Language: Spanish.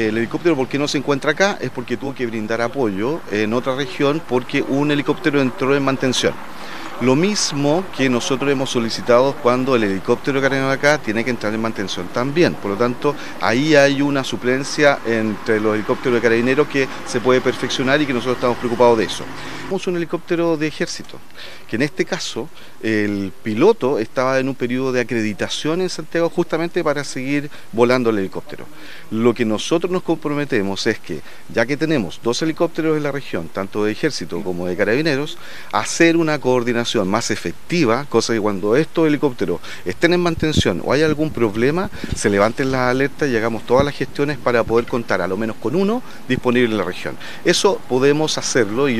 El helicóptero, ¿por qué no se encuentra acá? Es porque tuvo que brindar apoyo en otra región porque un helicóptero entró en mantención. Lo mismo que nosotros hemos solicitado cuando el helicóptero que tenemos acá tiene que entrar en mantención también. Por lo tanto, ahí hay una suplencia entre los helicópteros de carabineros que se puede perfeccionar y que nosotros estamos preocupados de eso. Tenemos un helicóptero de ejército, que en este caso el piloto estaba en un periodo de acreditación en Santiago justamente para seguir volando el helicóptero. Lo que nosotros nos comprometemos es que, ya que tenemos 2 helicópteros en la región, tanto de ejército como de carabineros, hacer una coordinación más efectiva, cosa que cuando estos helicópteros estén en mantención o haya algún problema, se levanten las alertas y hagamos todas las gestiones para poder contar a lo menos con uno disponible en la región. Eso podemos hacerlo y